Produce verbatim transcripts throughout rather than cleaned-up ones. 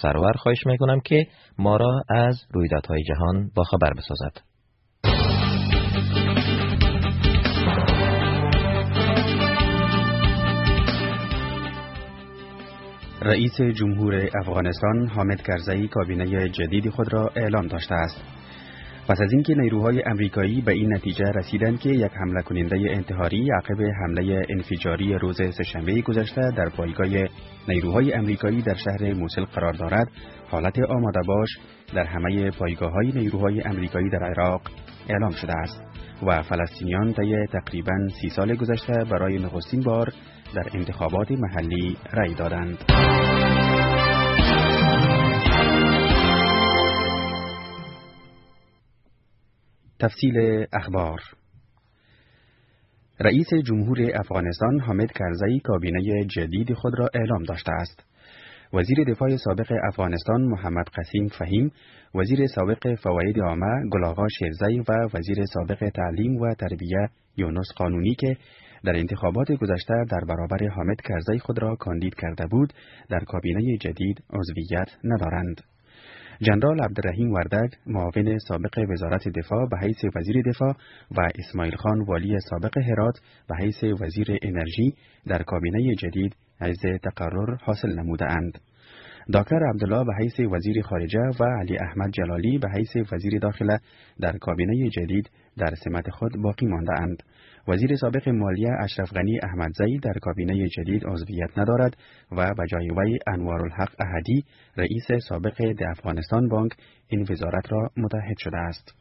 سرور خواهش میکنم که ما را از رویدادهای جهان باخبر بسازد. رئیس جمهور افغانستان حامد کرزی کابینه جدید خود را اعلام داشته است. پس از اینکه نیروهای امریکایی به این نتیجه رسیدند که یک حمله کننده انتحاری عقب حمله انفجاری روز سه‌شنبه گذشته در پایگاه نیروهای امریکایی در شهر موسل قرار دارد، حالت آماده باش در همه پایگاه‌های نیروهای امریکایی در عراق اعلام شده است و فلسطینیان طی تقریباً سی سال گذشته برای نخستین بار در انتخابات محلی رأی دادند. تفصیل اخبار. رئیس جمهور افغانستان حامد کرزی کابینه جدید خود را اعلام داشته است. وزیر دفاع سابق افغانستان محمد قاسم فهیم، وزیر سابق فواید عامه گل آقا شیرزی و وزیر سابق تعلیم و تربیت یونس قانونی که در انتخابات گذشته در برابر حامد کرزی خود را کاندید کرده بود، در کابینه جدید عضویت ندارند. جنرال عبدالرحیم وردگ، معاون سابق وزارت دفاع به حیث وزیر دفاع و اسماعیل خان والی سابق هرات به حیث وزیر انرژی در کابینه جدید حیز تقرر حاصل نموده اند. دکتر عبدالله به حیث وزیر خارجه و علی احمد جلالی به حیث وزیر داخله در کابینه جدید در سمت خود باقی مانده اند. وزیر سابق مالیه اشرف غنی احمدزی در کابینه جدید عضویت ندارد و به جای وی انوارالحق احدی، رئیس سابق د افغانستان بانک، این وزارت را متحد شده است.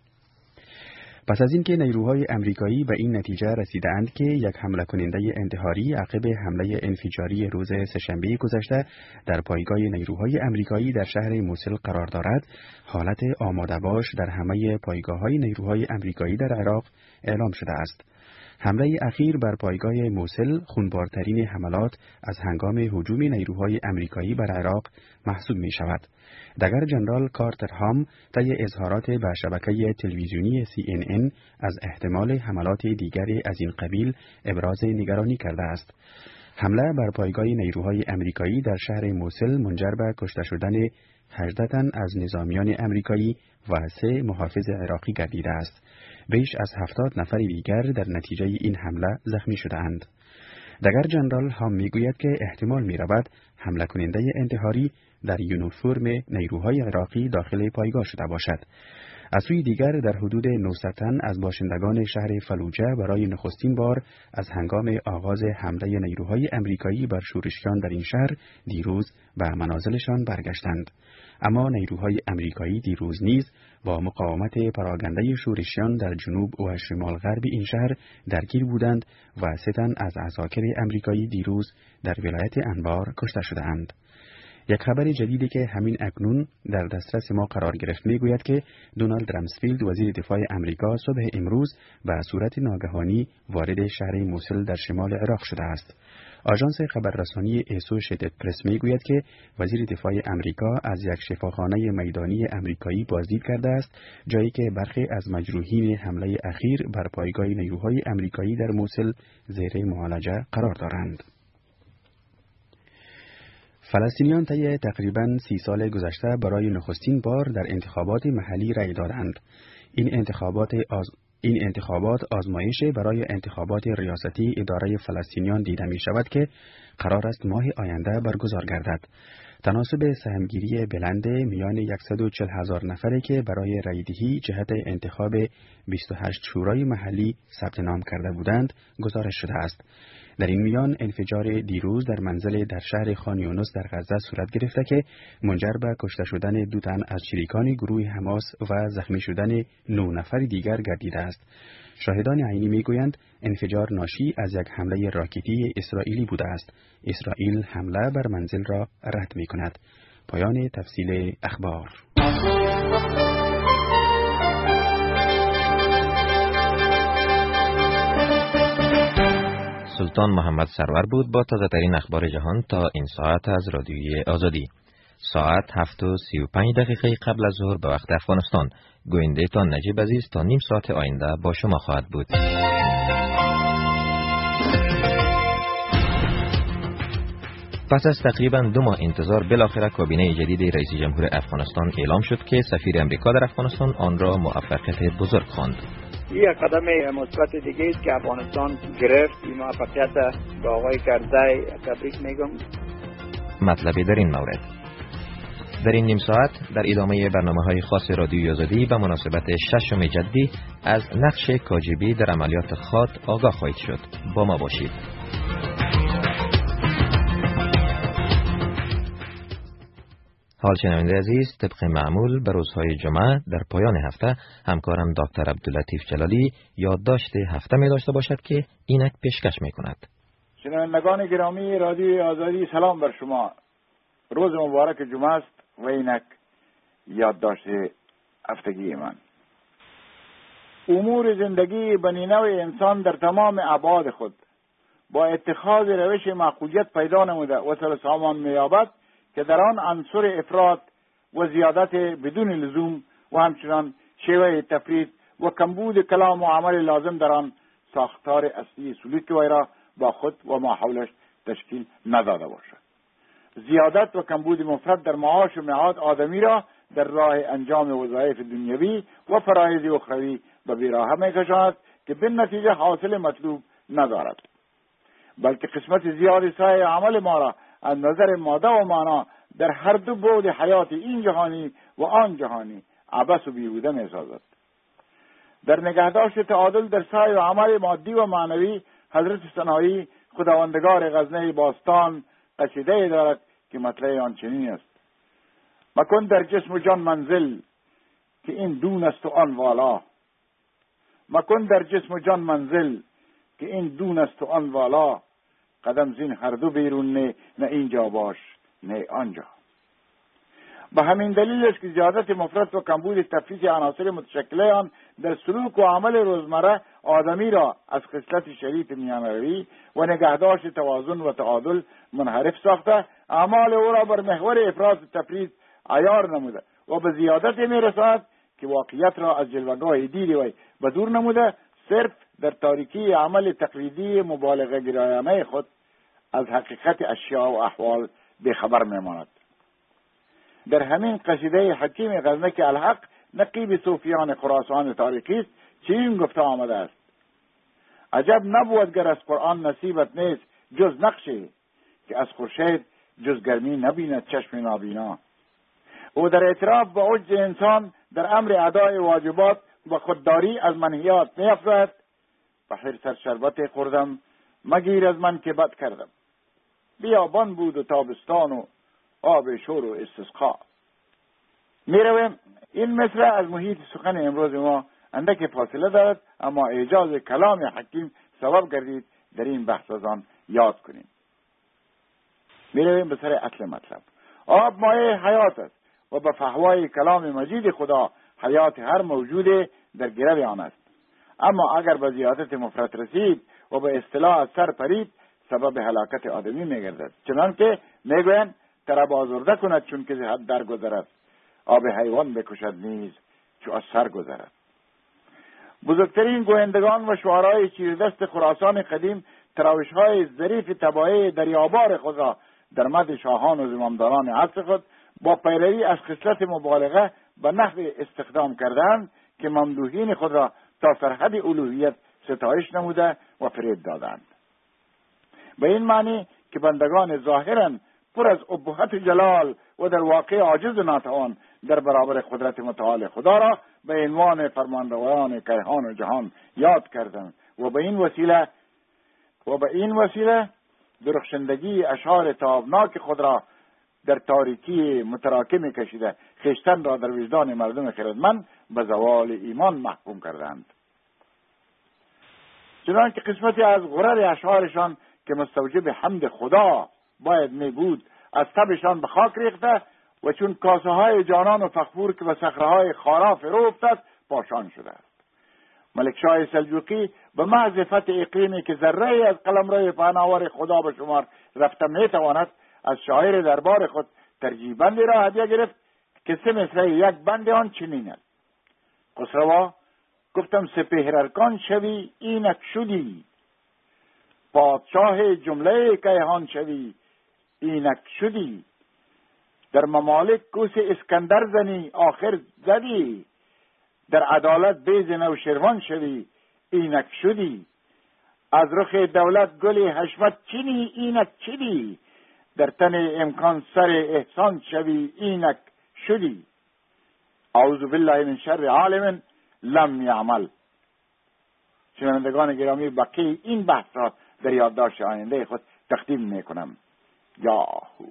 پس از اینکه نیروهای امریکایی به این نتیجه رسیدند که یک حمله کننده انتحاری عقب حمله انفجاری روز سه‌شنبه گذشته در پایگاه نیروهای امریکایی در شهر موسل قرار دارد، حالت آماده باش در همه پایگاه‌های نیروهای امریکایی در عراق اعلام شده است. حمله اخیر بر پایگاه موسل خونبارترین حملات از هنگام هجوم نیروهای امریکایی بر عراق محسوب می شود. دگر جنرال کارتر هام طی اظهارات به شبکه تلویزیونی سی ان ان از احتمال حملات دیگری از این قبیل ابراز نگرانی کرده است. حمله بر پایگاه نیروهای امریکایی در شهر موسل منجر به کشته شدن هجده تن از نظامیان امریکایی و سه محافظ عراقی گردیده است. بیش از هفتاد نفر دیگر در نتیجه این حمله زخمی شده‌اند. دگر جنرال هم میگوید که احتمال می‌رود حمله کننده انتحاری در یونیفرم نیروهای عراقی داخل پایگاه شده باشد. از سوی دیگر در حدود نهصد تن از باشندگان شهر فلوجه برای نخستین بار از هنگام آغاز حمله نیروهای امریکایی بر شورشیان در این شهر دیروز به منازلشان برگشتند. اما نیروهای امریکایی دیروز نیز با مقاومت پراگنده شورشیان در جنوب و شمال غرب این شهر درگیر بودند و سه تن از عساکر امریکایی دیروز در ولایت انبار کشته شده‌اند. یک خبر جدیدی که همین اکنون در دسترس ما قرار گرفت میگوید که دونالد رامسفیلد وزیر دفاع امریکا صبح امروز به صورت ناگهانی وارد شهر موسل در شمال عراق شده است. آژانس خبررسانی اسوشیتد پرس میگوید که وزیر دفاع امریکا از یک شفاخانه میدانی امریکایی بازدید کرده است، جایی که برخی از مجروحین حمله اخیر بر پایگاه نیروهای امریکایی در موسل زیر معالجه قرار دارند. فلسطینیان طی تقریباً سی سال گذشته برای نخستین بار در انتخابات محلی رأی دادند. این انتخابات آز... این انتخابات آزمایش برای انتخابات ریاستی اداره فلسطینیان دیده می شود که قرار است ماه آینده برگزار گردد. تناسب سهمگیری بلند میان صد و چهل هزار نفری که برای رأیدهی جهت انتخاب بیست و هشت شورای محلی ثبت نام کرده بودند گزارش شده است. در این میان انفجار دیروز در منزل در شهر خان یونس در غزه صورت گرفته که منجر به کشته شدن دو تن از شریکان گروه حماس و زخمی شدن نه نفر دیگر گردیده است. شاهدان عینی میگویند انفجار ناشی از یک حمله راکتی اسرائیلی بوده است. اسرائیل حمله بر منزل را رد میکند. پایان تفصیل اخبار. سلطان محمد سرور بود با تازه ترین اخبار جهان تا این ساعت از رادیوی آزادی. ساعت هفت و سی و پنج دقیقه قبل از ظهر به وقت افغانستان. گوینده تان نجیب عزیز تا نیم ساعت آینده با شما خواهد بود. پس از تقریبا دو ماه انتظار بالاخره کابینه جدید رئیس جمهور افغانستان اعلام شد که سفیر امریکا در افغانستان آن را موفقیت بزرگ خواند. یک قدم مثبت دیگه است که افغانستان گرفت. این موفقیت به آقای کرزی تبریک میگم. مطلبی در این مورد. در این نیم ساعت در ادامه برنامه‌های خاص رادیوی آزادی به مناسبت ششم جدی از نقش کاجبی در عملیات خاط آگاه خواهید شد. با ما باشید. حال شنونده عزیز، طبق معمول به روزهای جمعه در پایان هفته همکارم دکتر عبداللطیف جلالی یادداشت هفته می داشته باشد که اینک پیشکش می کند. شنوندگان گرامی رادیوی آزادی، سلام بر شما. روز مبارک جمعه است و اینک یادداشت هفتگی من. امور زندگی بنی نوع انسان در تمام ابعاد خود با اتخاذ روش معقولیت پیدا نموده و سر سامان می‌یابد که در آن عنصر افراط و زیادت بدون لزوم و همچنان شیوه تفرید و کمبود کلام و عمل لازم در آن ساختار اصلی سلوک وی را با خود و ما حولش تشکیل نداده باشد. زیادت و کمبود مفرط در معاش و معاد آدمی را در راه انجام وظایف دنیوی و فرایض اخروی به بیراهه می‌کشاند که به نتیجه حاصل مطلوب ندارد، بلکه قسمت زیادی سعی عمل ما را از نظر ماده و معنا در هر دو بعد حیات این جهانی و آن جهانی عبث و بیهوده می‌سازد. در نگهداشت تعادل در سعی و عمل مادی و معنوی حضرت سنایی خداوندگار غزنه باستان قصیده دارد که مطلع آن چنین است: مکن در جسم و جان منزل که این دون است و آن والا. مکن در جسم و جان منزل که این دون است و آن والا. قدم زین هر دو بیرون نه، نه اینجا باش نه آنجا. به همین دلیل است که زیادت مفرط و کمبود تفریط عناصر متشکله آن در سلوک و عمل روزمره آدمی را از خصلت شریف میانروی و نگهداشت توازن و تعادل منحرف ساخته، اعمال او را بر محور افراط و تفریط عیار نموده و به زیادت میرساند که واقعیت را از جلوه‌گاه دید وی به دور نموده، صرف در تاریکی عمل تقلیدی مبالغه گرایانه خود از حقیقت اشیاء و احوال بخبر میماند. در همین قصیده حکیم غزنک الحق نقیب صوفیان خراسان تاریخی است چنین گفته آمده است: عجب نبود گر از قرآن نصیبت نیست جز نقشی که از خورشید جز گرمی نبیند چشم نابینا. او در اعتراف با عجز انسان در امر ادای واجبات و خودداری از منهیات می‌افزاید: به حرص شربت خوردم مگیر از من که بد کردم. بیابان بود و تابستان و آب شور و استسقا. میرویم. این مصرع از محیط سخن امروز ما اندک فاصله دارد، اما اعجاز کلام حکیم سبب گردید در این بحث از آن یاد کنیم. میرویم به سر اصل مطلب. آب مایه حیات است و به فحوای کلام مجید خدا حیات هر موجود در گرو آن است. اما اگر به زیادت مفرط رسید و به اصطلاح از سر پرید، سبب هلاکت آدمی میگردد. چنانکه میگویند طرب آزرده کند چون که حد در گذرد، آب حیوان بکشد نیز چو از سر گذرد. بزرگترین گویندگان و شعرهای چیردست خراسان قدیم تراوش‌های ظریف تباهی دریابار خود را در مد شاهان و زمامداران عصر خود با پیروی از خصلت مبالغه به نحو استخدام کردند که ممدوحین خود را تا سرحد الوهیت ستایش نموده و فریب دادند. به این معنی که بندگان ظاهراً پر از ابهت جلال و در واقع عاجز و ناتوان در برابر قدرت متعال خدا را به عنوان فرمانروایان کیهان و جهان یاد کردند و به این وسیله و به این وسیله درخشندگی اشعار تابناک خود را در تاریکی متراکم کشیده خویشتن را در وجدان مردم خردمند به زوال ایمان محکوم کردند. چنانکه قسمتی از غرر اشعارشان که مستوجب حمد خدا باید می بود از تبشان به خاک ریخته و چون کاسه های جانان و فخفور که به صخره های خارا فرو افتاد پاشان شده است. ملک شاه سلجوقی به محض فتح اقلیمی که ذره از قلمرو پهناور خدا به شمار رفته می تواند، از شاعر دربار خود ترجیح بندی را هدیه گرفت که سه مصرع یک بند آن چنین است: خسروا گفتم سپهر ارکان شوی اینک شدی، پادشاه جمله کیهان شوی اینک شدی. در ممالک کوس اسکندر زنی آخر زدی. در عدالت بیز نوشروان شدی اینک شدی. از رخ دولت گل حشمت چینی اینک چدی. در تن امکان سر احسان شوی اینک شدی. اعوذ بالله من شر عالم لم یعمل. شنوندگان گرامی، بقیه این بحث را در یادداشت آینده خود تقدیم میکنم. یاهو.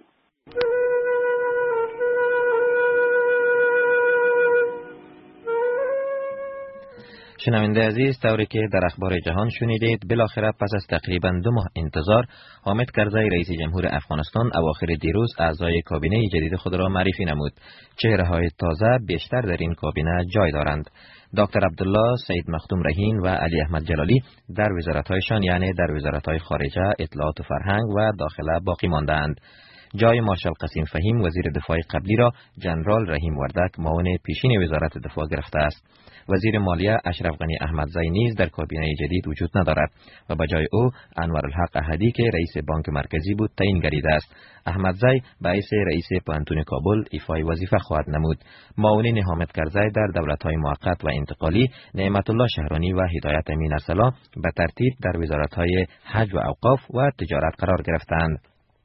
شنونده عزیز، طوری که در اخبار جهان شنیدید، بالاخره پس از تقریبا دو ماه انتظار، حامد کرزی رئیس جمهور افغانستان اواخر دیروز اعضای کابینه جدید خود را معرفی نمود. چهره‌های تازه بیشتر در این کابینه جای دارند. دکتر عبدالله سید مختوم رهین و علی احمد جلالی در وزارت‌هایشان، یعنی در وزارت‌های خارجه، اطلاعات و فرهنگ و داخله باقی مانده‌اند. جای مارشال قسیم فهیم وزیر دفاع قبلی را جنرال رحیم وردک معاون پیشین وزارت دفاع گرفته است. وزیر مالیه اشرف غنی احمدزی نیز در کابینه جدید وجود ندارد و به جای او انورالحق احدی که رئیس بانک مرکزی بود تعیین گردیده است. احمدزی باعث رئیس پوهنتون کابل ایفای وظیفه خواهد نمود. معاونین حامد کرزی در دولت‌های موقت و انتقالی نعمت الله شهرانی و هدایت امین ارسلا به ترتیب در وزارت‌های حج و اوقاف و تجارت قرار گرفتند.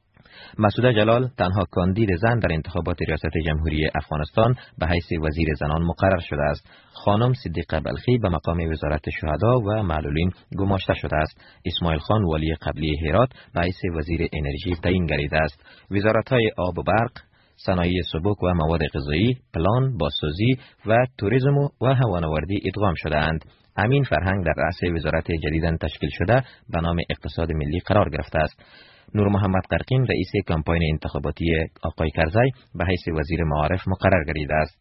مسعوده جلال تنها کاندید زن در انتخابات ریاست جمهوری افغانستان به حیث وزیر زنان مقرر شده است. خانم صدیقه بلخی به مقام وزارت شهدا و معلولین گماشته شده است. اسماعیل خان والی قبلی هرات به حیث وزیر انرژی تعیین گردیده است. وزارت‌های آب و برق، صنایع سبک و مواد غذایی، پلان، بازسازی و توریسم و هوانوردی ادغام شده‌اند. امین فرهنگ در رأس وزارت جدیداً تشکیل شده به نام اقتصاد ملی قرار گرفته است. نور محمد قرقین رئیس کمپاین انتخاباتی آقای کرزی به حیث وزیر معارف مقرر گردیده است.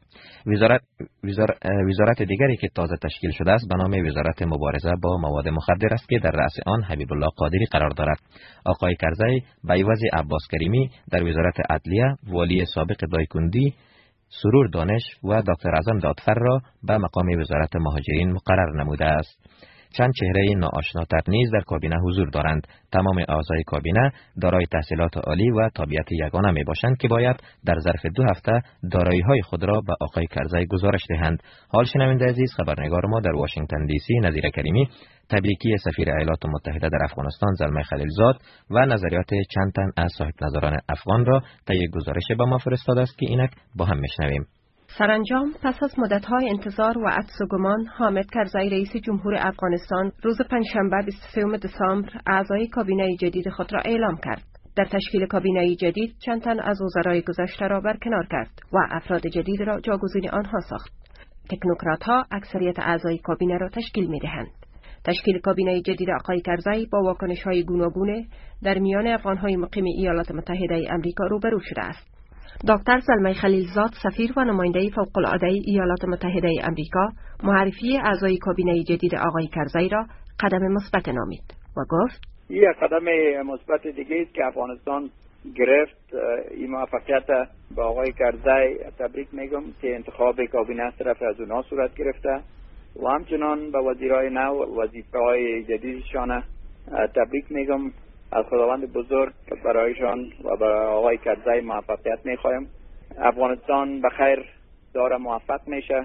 وزارت, وزارت, وزارت دیگری که تازه تشکیل شده است به نام وزارت مبارزه با مواد مخدر است که در رأس آن حبیب الله قادری قرار دارد. آقای کرزی به عوض عباس کریمی در وزارت عدلیه، والی سابق دایکندی سرور دانش و دکتر اعظم دادفر را به مقام وزارت مهاجرین مقرر نموده است. چند چهره ناآشناتر نیز در کابینه حضور دارند. تمام اعضای کابینه دارای تحصیلات عالی و تابعیت یگانه می باشند که باید در ظرف دو هفته دارایی‌های خود را به آقای کرزی گزارش دهند. حال شنونده عزیز، خبرنگار ما در واشنگتن دی سی نظیر کریمی تبریکی سفیر ایالات متحده در افغانستان زلمه خلیلزاد و نظریات چند تن از صاحب نظران افغان را طی گزارش به ما فرستاده است که اینک با هم میشنویم. سرانجام پس از مدت‌های انتظار و عجز و گمان، حامد کرزی رئیس جمهور افغانستان روز پنجشنبه بیست و سوم دسامبر اعضای کابینه جدید خود را اعلام کرد. در تشکیل کابینه جدید چند تن از وزرای گذشته را برکنار کرد و افراد جدید را جاگزین آنها ساخت. تکنوکرات‌ها اکثریت اعضای کابینه را تشکیل می‌دهند. تشکیل کابینه جدید آقای کرزی با واکنش‌های گوناگون در میان افغان‌های مقیم ایالات متحده آمریکا روبرو شده است. دکتر زلمه خلیلزاد سفیر و نماینده فوق‌العاده ایالات متحده آمریکا معرفی اعضای کابینه جدید آقای کرزی را قدم مثبت نامید و گفت: یک قدم مثبت دیگه است که افغانستان گرفت. این موفقیت با آقای کرزی تبریک میگم که انتخاب کابینه از طرف از اونها صورت گرفته و همچنان به وزیرای نو وظیفه‌های جدیدشان تبریک میگم. از خداوند بزرگ برایشان و برای آقای کرزی موفقیت میخوایم. افغانستان بخیر داره موفق میشه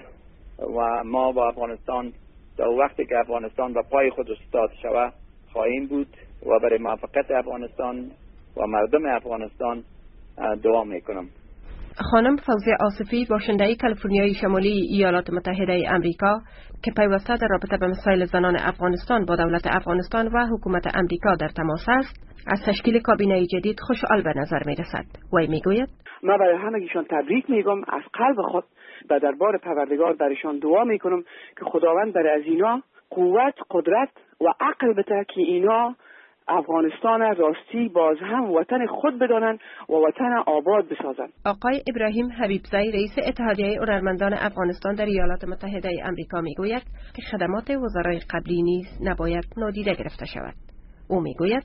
و ما با افغانستان تا وقتی که افغانستان به پای خود استاد شود خواهیم بود و برای موفقیت افغانستان و مردم افغانستان دعا میکنم. خانم فوزیه آصفی باشنده کالیفرنیای شمالی ایالات متحده آمریکا که پیوسته در رابطه به مسائل زنان افغانستان با دولت افغانستان و حکومت آمریکا در تماس است، از تشکیل کابینه جدید خوشحال به نظر می رسد. وی می گوید: من برای همگیشان تبریک میگم، از قلب خود به دربار پروردگار برایشان دعا میکنم که خداوند برای از اینا قوت، قدرت و عقل بده که اینا افغانستان راستی باز هم وطن خود بدانند و وطن آباد بسازند. آقای ابراهیم حبیبزی رئیس اتحادیه هنرمندان افغانستان در ایالات متحده آمریکا میگوید که خدمات وزرای قبلی نیز نباید نادیده گرفته شود. او میگوید: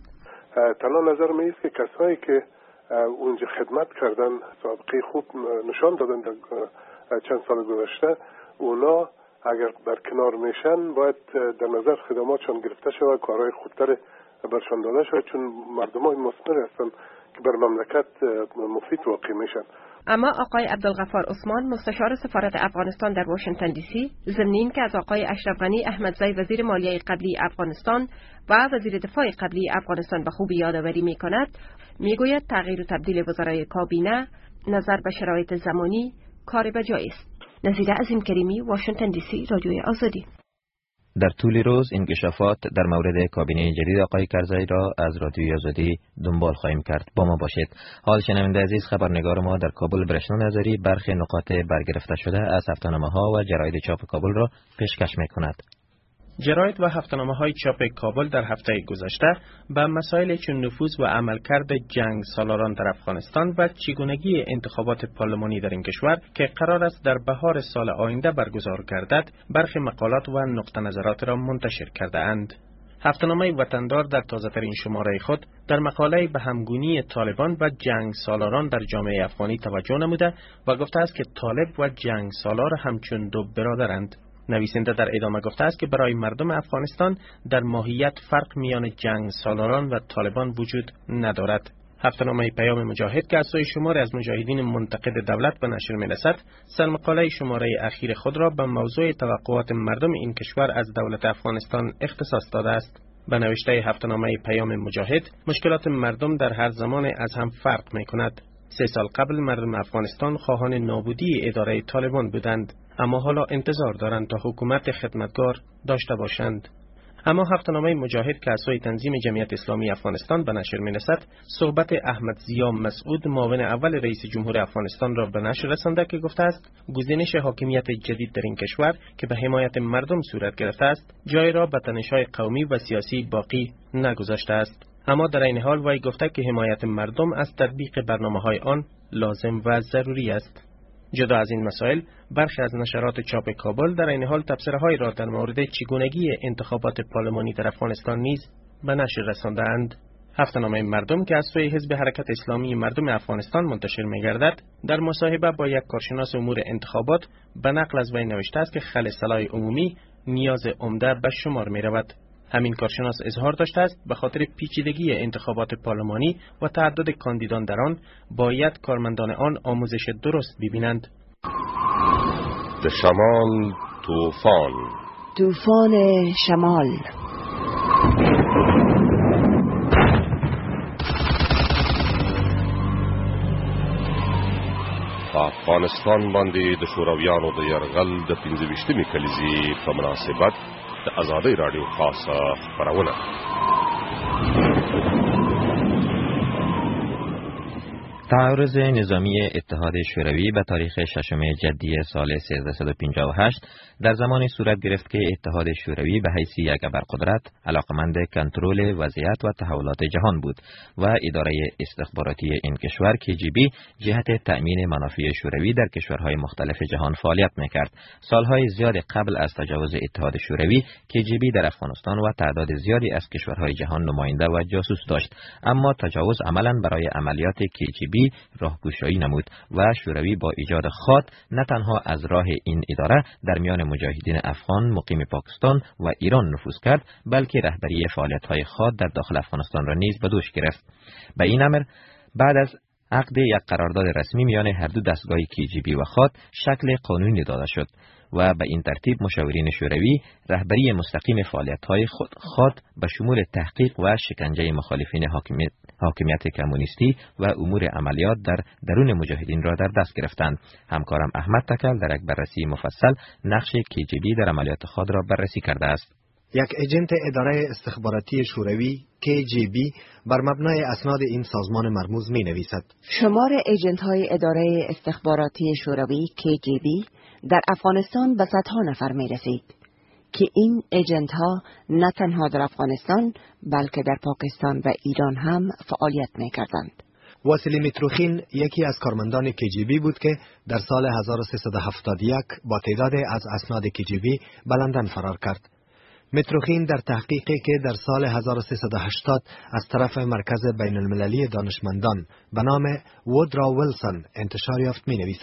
تنها نظر می است که کسایی که اونجا خدمت کردن سابقه خوب نشان دادن در چند سال گذشته، اونا اگر در کنار میشن باید در نظر خدماتشان گرفته شود، کارهای خوبتر برشان داده شود، چون مردم های مثمر هستن که بر مملکت مفید واقع میشن. اما آقای عبدالغفار عثمان مستشار سفارت افغانستان در واشنگتن دی سی ضمن اینکه از آقای اشرف غنی احمدزی وزیر مالیه قبلی افغانستان و وزیر دفاع قبلی افغانستان به خوبی یادآوری می‌کند، میگوید تغییر و تبدیل وزرای کابینه نظر به شرایط زمانی کار بجایی است. نظیره عظیم کریمی، واشنگتن دی سی، رادیوی آزادی. در طول روز انکشافات در مورد کابینه جدید آقای کرزی را از رادیوی آزادی دنبال خواهیم کرد. با ما باشید. حال شنونده عزیز، خبرنگار ما در کابل برشنا نظری برخی نقاط برگرفته شده از هفته‌نامه‌ها و جراید چاپ کابل را پیشکش می‌کند. جراید و هفته‌نامه‌های چاپ کابل در هفته گذشته به مسائل چون نفوذ و عملکرد جنگ سالاران در افغانستان و چگونگی انتخابات پارلمانی در این کشور که قرار است در بهار سال آینده برگزار گردد، برخی مقالات و نقطه نظرات را منتشر کرده اند. هفته‌نامه وطندار در تازه‌ترین شماره خود در مقاله به همگونی طالبان و جنگ سالاران در جامعه افغانی توجه نموده و گفته است که طالب و جنگ سالار همچون دو برادرند. نویسنده در ادامه گفته است که برای مردم افغانستان در ماهیت فرق میان جنگ سالاران و طالبان وجود ندارد. هفته‌نامه پیام مجاهد که از سوی شماری از مجاهدین منتقد دولت به نشر می‌رسد، سرمقاله شماره اخیر خود را به موضوع توقعات مردم این کشور از دولت افغانستان اختصاص داده است. به نوشته هفته‌نامه پیام مجاهد، مشکلات مردم در هر زمان از هم فرق می‌کند. سه سال قبل مردم افغانستان خواهان نابودی اداره طالبان بودند، اما حالا انتظار دارند تا حکومت خدمتگار داشته باشند. اما هفته‌نامه مجاهد که از سوی تنظیم جمعیت اسلامی افغانستان به نشر می‌رسد، صحبت احمد ضیا مسعود معاون اول رئیس جمهور افغانستان را به نشر رسانده که گفته است گزینش حاکمیت جدید در این کشور که به حمایت مردم صورت گرفته است، جای را به تنش‌های قومی و سیاسی باقی نگذاشته است. اما در این حال وی گفته که حمایت مردم از تطبیق برنامه‌های آن لازم و ضروری است. جدا از این مسائل، برخی از نشرات چاپ کابل در این حال تبصره‌هایی را در مورد چگونگی انتخابات پارلمانی در افغانستان نیز به نشر رسانده‌اند. هفته‌نامه مردم که از سوی حزب حرکت اسلامی مردم افغانستان منتشر می‌گردد، در مصاحبه با یک کارشناس امور انتخابات به نقل از وی نوشته است که خل صلاح عمومی نیاز عمده به شمار می‌رود. همین کارشناس اظهار داشته است به خاطر پیچیدگی انتخابات پارلمانی و تعدد کاندیدان در آن باید کارمندان آن آموزش درست ببینند. به شمال طوفان طوفان شمال افغانستان باندې د شورویانو د یرغل د پنځه ویشتمې کلیزې په مناسبت د آزادۍ راډیو خاصه خپرونه. تعارض نظامی اتحاد شوروی به تاریخ ششم جدی سال سیزده و پنجاه و هشت در زمانی صورت گرفت که اتحاد شوروی به حیث یک ابرقدرت علاقمند کنترل وضعیت و تحولات جهان بود و اداره استخباراتی این کشور کی جی بی جهت تأمین منافع شوروی در کشورهای مختلف جهان فعالیت میکرد. سالهای زیاد قبل از تجاوز اتحاد شوروی کی جی بی در افغانستان و تعداد زیادی از کشورهای جهان نماینده و جاسوس داشت، اما تجاوز عملاً برای عملیات کی جی بی راهگشایی نمود و شوروی با ایجاد خاد نه تنها از راه این اداره در میان مجاهدین افغان مقیم پاکستان و ایران نفوذ کرد، بلکه رهبری فعالیت‌های خاد در داخل افغانستان را نیز به دوش گرفت. به این امر بعد از عقد یک قرارداد رسمی میان هر دو دستگاه کی جی بی و خاد شکل قانونی داده شد و به این ترتیب مشاورین شوروی رهبری مستقیم فعالیت‌های خود خاد به شمول تحقیق و شکنجه مخالفین حاکمیت حاکمیت کمونیستی و امور عملیات در درون مجاهدین را در دست گرفتند. همکارم احمد تکل در یک بررسی مفصل نقش کی جی بی در عملیات خود را بررسی کرده است. یک ایجنت اداره استخباراتی شوروی کی جی بی بر مبنای اسناد این سازمان مرموز می نویسد: شمار ایجنت های اداره استخباراتی شوروی کی جی بی در افغانستان به صدها نفر می رسید که این ایجنت ها نه تنها در افغانستان بلکه در پاکستان و ایران هم فعالیت می کردند. واسیلی میتروخین یکی از کارمندان کی جی بی بود که در سال هزار و سیصد و هفتاد و یک با تعدادی از اسناد کی جی بی به لندن فرار کرد. میتروخین در تحقیقی که در سال هزار و سیصد و هشتاد از طرف مرکز بین المللی دانشمندان به نام وودرا ویلسون انتشار یافت می نویسد: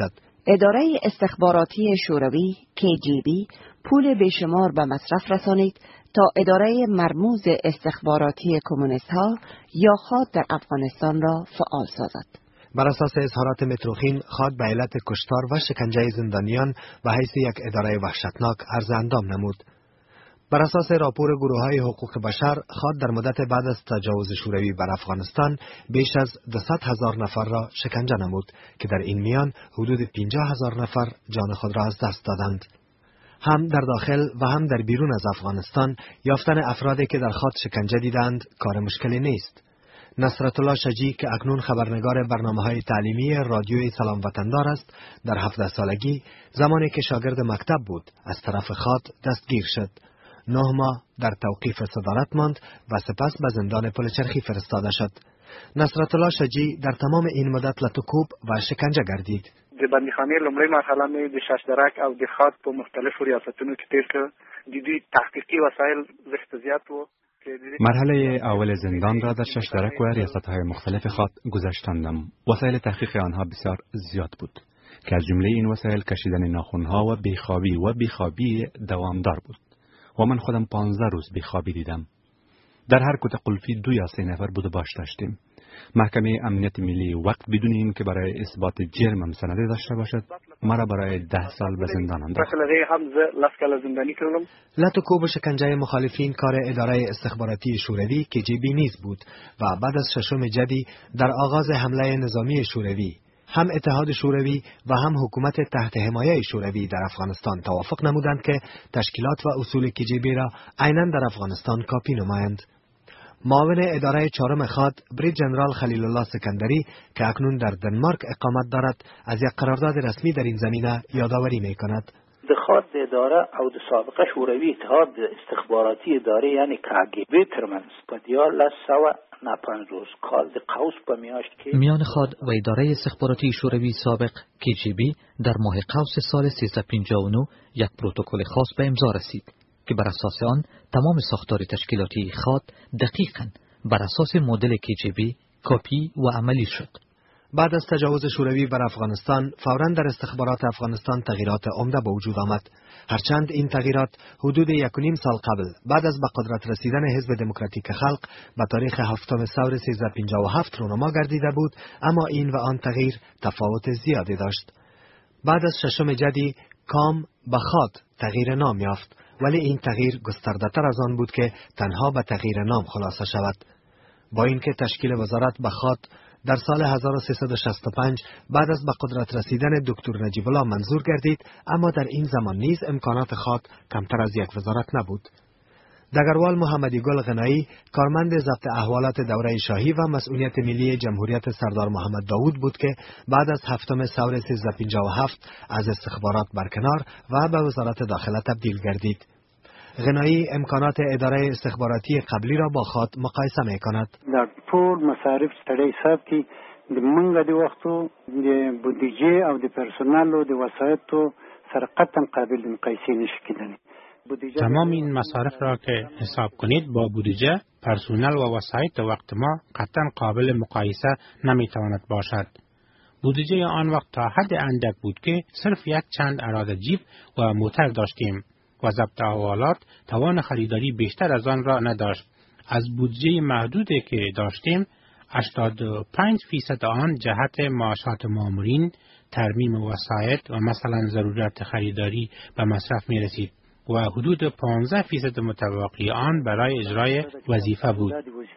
اداره استخباراتی شوروی کی جی بی پول بیشمار به مصرف رسانید تا اداره مرموز استخباراتی کمونیست ها یا خاد در افغانستان را فعال سازد. بر اساس اظهارات متروخین، خاد به علت کشتار و شکنجه زندانیان و حیث یک اداره وحشتناک عرض اندام نمود. بر اساس راپور گروه‌های حقوق بشر، خاد در مدت بعد از تجاوز شوروی بر افغانستان بیش از دویست هزار نفر را شکنجه نمود که در این میان حدود پنجاه هزار نفر جان خود را از دست دادند. هم در داخل و هم در بیرون از افغانستان یافتن افرادی که در خاد شکنجه دیدند کار مشکلی نیست. نصرت الله شجی که اکنون خبرنگار برنامه‌های تعلیمی رادیوی سلام وطندار است، در هفده سالگی زمانی که شاگرد مکتب بود از طرف خاد دستگیر شد. نه ماه در توقیف صدارت ماند و سپس به زندان پلچرخی فرستاده شد. نصرت الله شجی در تمام این مدت لطوکوب و شکنجه گردید. د بندیخانه لومړی مرحله مې د ششدرک او د خاد په مختلفو ریاستونو کې تیر کړ. د دوی تحقیقی وسایل زیات زیات وو. مرحله اول زندان را در ششدرک و ریاست‌های مختلف خاد گذشتاندم. وسایل تحقیق آنها بسیار زیاد بود که از جمله این وسایل کشیدن ناخن‌ها و بیخوابی و بیخوابی دوامدار بود. و من خودم پانزده روز بیخوابی دیدم. در هر کت قلفی دو یا سه نفر بود و باش داشتیم. محکمه امنیت ملی وقت بدون این که برای اثبات جرمم سند داشته باشد مرا برای ده سال به زندان انداخت. لطوکوب و شکنجه مخالفین کار اداره استخباراتی شوروی کی جی بی نیز بود و بعد از ششم جدی در آغاز حمله نظامی شوروی هم اتحاد شوروی و هم حکومت تحت حمایه شوروی در افغانستان توافق نمودند که تشکیلات و اصول کی جی بی را عیناً در افغانستان کاپی نمایند. معاون اداره چهارم خاد برید جنرال خلیل الله سکندری که اکنون در دنمارک اقامت دارد از یک قرارداد رسمی در این زمینه یادآوری می‌کند. د خاد اداره او د سابقه شوروي اتحاد استخباراتی اداره یعنی کاگبی ترمنځ په دیارلس سوه نه پنځوس کال د قوس په میاشت کې میان خاد و اداره استخباراتی شوروی سابق کی جی بی در ماه قوس سال سیصد و پنجاه و نه یک پروتکل خاص به امضا رسید که بر اساس آن تمام ساختار تشکیلاتی خاد دقیقاً بر اساس مدل کی جی بی کپی و عملی شد. بعد از تجاوز شوروی بر افغانستان فوراً در استخبارات افغانستان تغییرات عمده به وجود آمد. هرچند این تغییرات حدود یک و نیم سال قبل بعد از به قدرت رسیدن حزب دموکراتیک خلق به تاریخ هفتم ثور سیصد و پنجاه و هفت رونما گردیده بود، اما این و آن تغییر تفاوت زیادی داشت. بعد از ششم جدی کام به خاد تغییر نام یافت، ولی این تغییر گسترده‌تر از آن بود که تنها به تغییر نام خلاصه شود. با اینکه تشکیل وزارت به خاد در سال هزار و سیصد و شصت و پنج بعد از به قدرت رسیدن دکتر نجیب الله منظور گردید، اما در این زمان نیز امکانات خاد کمتر از یک وزارت نبود. دگروال محمدی گل غنایی کارمند ضبط احوالات دوره شاهی و مسئولیت ملی جمهوریت سردار محمد داوود بود که بعد از هفتم ثور سیصد و پنجاه و هفت از استخبارات برکنار و به وزارت داخله تبدیل گردید. غنایی امکانات اداره استخباراتی قبلی را با خاد مقایسه می کند. در ټول مصارف ستړي حساب کې د منګه د وختو د بودیجه او د پرسونل او د وسایطو سره قطعا قابل مقایسه نشي کېدلی. تمام این مصارف را که حساب کنید با بودجه، پرسونل و وسایط وقت ما قطعا قابل مقایسه نمیتواند باشد. بودجه آن وقت تا حد اندک بود که صرف یک چند اراده جیب و موتر داشتیم و ضبط احوالات توان خریداری بیشتر از آن را نداشت. از بودجه محدودی که داشتیم، هشتاد و پنج فیصد آن جهت معاشات مامورین، ترمیم وسایط و مثلا ضرورت خریداری به مصرف می رسید و حدود پانزده فیصد متبقی آن برای اجرای وظیفه بود.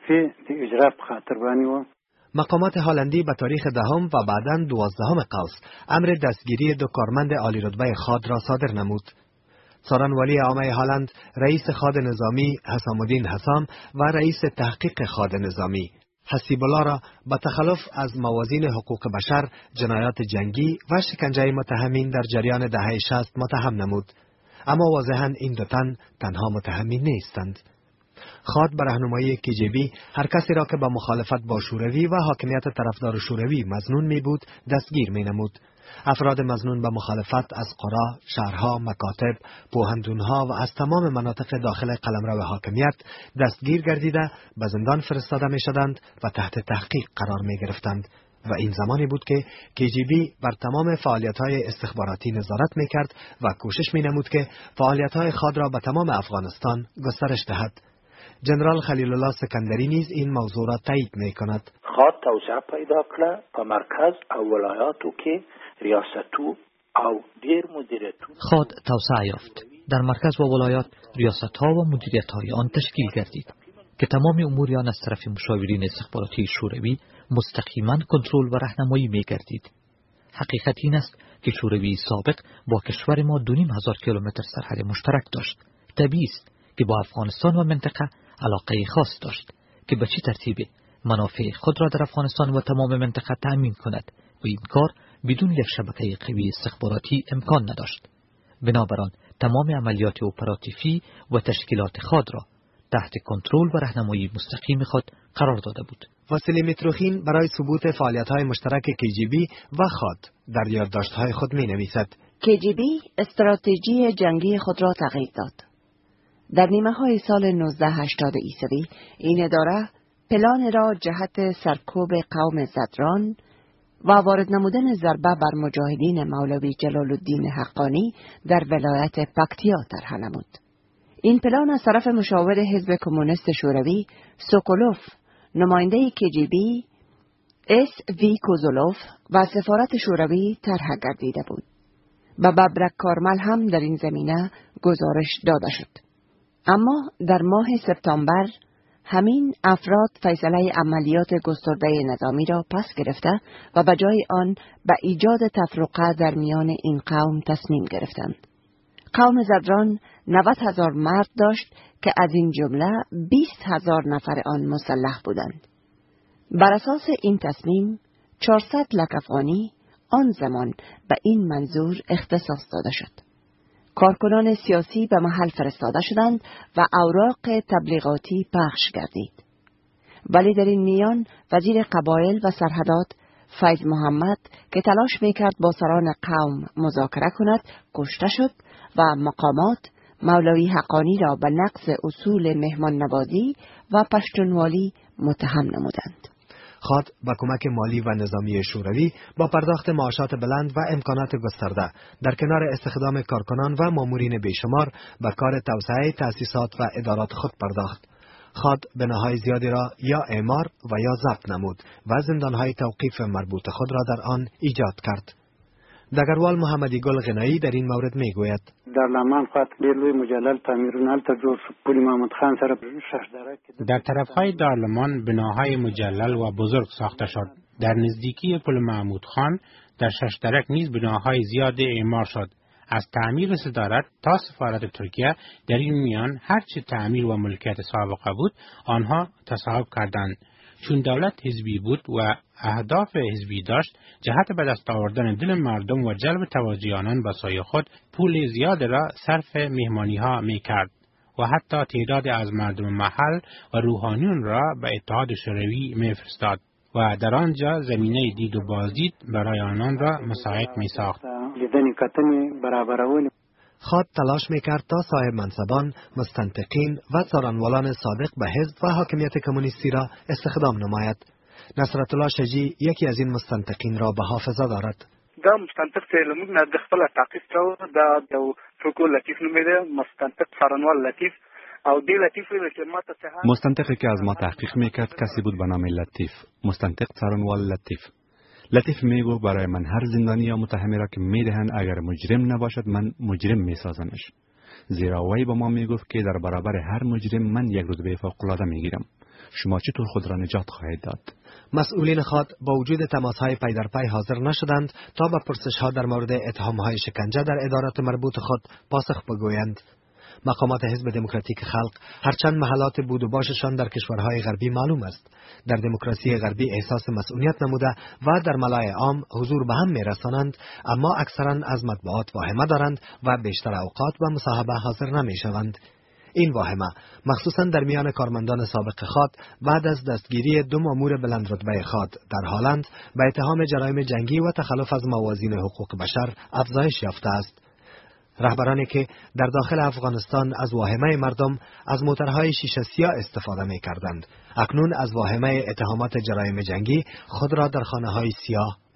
مقامات هالندی به تاریخ دهم و بعداً دوازدهم قوس امر دستگیری دو کارمند عالی رتبه خاد را صادر نمود. سارن ولی عامه هالند، رئیس خاد نظامی حسام الدین حسام و رئیس تحقیق خاد نظامی حسیب الله را به تخلف از موازین حقوق بشر، جنایات جنگی و شکنجه متهمین در جریان دهه شصت متهم نمود. اما واضحاً این دو تن تنها متهمین نیستند. خاد به راهنمایی کی جی بی هر کسی را که با مخالفت با شوروی و حاکمیت طرفدار شوروی مظنون می بود دستگیر می نمود. افراد مظنون به مخالفت از قرا، شهرها، مکاتب، پوهنتونها و از تمام مناطق داخل قلمرو حاکمیت دستگیر گردیده به زندان فرستاده می شدند و تحت تحقیق قرار می گرفتند. و این زمانی بود که کی جی بی بر تمام فعالیت‌های استخباراتی نظارت می‌کرد و کوشش می‌نمود که فعالیت‌های خود را به تمام افغانستان گسترش دهد. جنرال خلیل الله سکندری نیز این موضوع را تایید می‌کند. خواهد توسعه پیدا کرد په مرکز او ولایاتو که ریاستو او دیر مدیریتون خواهد توسعه یافت. در مرکز و ولایات ریاست‌ها و مدیریت‌های آن تشکیل گردید که تمام امور آن از طرف مشاورین استخباراتی شوروی مستقیما کنترل و راهنمایی می‌گردید. حقیقت این است که شوروی سابق با کشور ما دو نیم هزار کیلومتر سرحد مشترک داشت. طبیعی است که با افغانستان و منطقه علاقه خاص داشت که به چه ترتیب منافع خود را در افغانستان و تمام منطقه تأمین کند و این کار بدون یک شبکه قوی استخباراتی امکان نداشت. بنابراین تمام عملیات اپراتیفی و تشکیلات خود را تحت کنترل و راهنمایی مستقیم خود قرار داده بود. واسیلی میتروخین برای ثبوت فعالیت‌های مشترک کی جی بی و خود در یادداشت‌های خود می‌نویسد: کی جی بی استراتژی جنگی خود را تغییر داد. در نیمه های سال نوزده هشتاد عیسوی این اداره پلان را جهت سرکوب قوم زدران و وارد نمودن ضربه بر مجاهدین مولوی جلال الدین حقانی در ولایت پکتیا طرح نمود. این پلان از طرف مشاور حزب کمونیست شوروی سوکولوف، نماینده کی جی بی اس وی کوزولوف و سفارت شوروی طرح گردیده بود. و ببرک کارمل هم در این زمینه گزارش داده شد. اما در ماه سپتامبر همین افراد فیصله عملیات گسترده نظامی را پس گرفته و به جای آن به ایجاد تفرقه در میان این قوم تصمیم گرفتند. قوم زدران نود هزار مرد داشت که از این جمله بیست هزار نفر آن مسلح بودند. بر اساس این تصمیم چهارصد لک افغانی آن زمان به این منظور اختصاص داده شد. کارکنان سیاسی به محل فرستاده شدند و اوراق تبلیغاتی پخش گردید. ولی در این میان وزیر قبایل و سرحدات فیض محمد که تلاش میکرد با سران قوم مذاکره کند کشته شد و مقامات مولوی حقانی را به نقض اصول مهمان نوازی و پشتونوالی متهم نمودند. خود با کمک مالی و نظامی شوروی با پرداخت معاشات بلند و امکانات گسترده در کنار استخدام کارکنان و مامورین بیشمار به کار توسعه تأسیسات و ادارات خود پرداخت. خود بناهای زیادی را یا اعمار و یا ضبط نمود و زندانهای توقیف مربوط خود را در آن ایجاد کرد. دگروال محمدی گل غنایی در این مورد می گوید: در لمان خواهد بیلوی مجلل تعمیرون تا جور پولی محمد خان سر شهردرک در طرفهای دارلمان بناهای مجلل و بزرگ ساخته شد. در نزدیکی پل محمود خان در ششدرک نیز بناهای زیاد اعمار شد. از تعمیر صدارت تا سفارت ترکیه در این میان هرچه تعمیر و ملکیت سابقه بود آنها تصاحب کردند. چون دولت حزبی بود و اهداف حزبی داشت، جهت به دست آوردن دل مردم و جلب توجه آنان به سوی خود پول زیاد را صرف مهمانی ها می کرد و حتی تعداد از مردم محل و روحانیون را به اتحاد شوروی می فرستاد و در آنجا زمینه دید و بازدید برای آنان را مساعد می ساخت. خود تلاش میکرد تا صاحب منصبان، مستنطقین و څارنوالان صادق به حزب و حاکمیت کمونیستی را استخدام نماید. نصرت الله شجی یکی از این مستنطقین را به حافظه دارد. دا مستنطق چې لمونږ نه د خپل تعقیب کاوه دا یو څوک لطیف نومېده مستنطق څارنوال لطیف او دی لطیف ویل چې ما ته څه مستنطقی که از ما تحقیق میکرد کسی بود به نام لطیف. مستنطق څارنوال لطیف لطیف میگو برای من هر زندانی یا متهمی را که میدهند اگر مجرم نباشد من مجرم میسازمش. زیرا وی با ما میگفت که در برابر هر مجرم من یک رتبه فوق‌العاده میگیرم. شما چطور خود را نجات خواهید داد؟ مسئولین خود با وجود تماس‌های پی در پی حاضر نشدند تا به پرسش‌ها در مورد اتهام‌های شکنجه در ادارات مربوط خود پاسخ بگویند. مقامات حزب دموکراتیک خلق هرچند محلات بود و باششان در کشورهای غربی معلوم است، در دموکراسی غربی احساس مسئولیت نموده و در ملای عام حضور به هم میرسانند، اما اکثرا از مطبوعات واهمه دارند و بیشتر اوقات به مصاحبه حاضر نمیشوند. این واهمه مخصوصا در میان کارمندان سابق خود بعد از دستگیری دو مامور بلند رتبه خود در هالند به اتهام جرایم جنگی و تخلف از موازین حقوق بشر افزایش یافته است. رهبرانی که در داخل افغانستان از واهمه مردم از موترهای شیشه سیاه استفاده می کردند، اکنون از واهمه اتهامات جرایم جنگی خود را در خانه‌های سیاه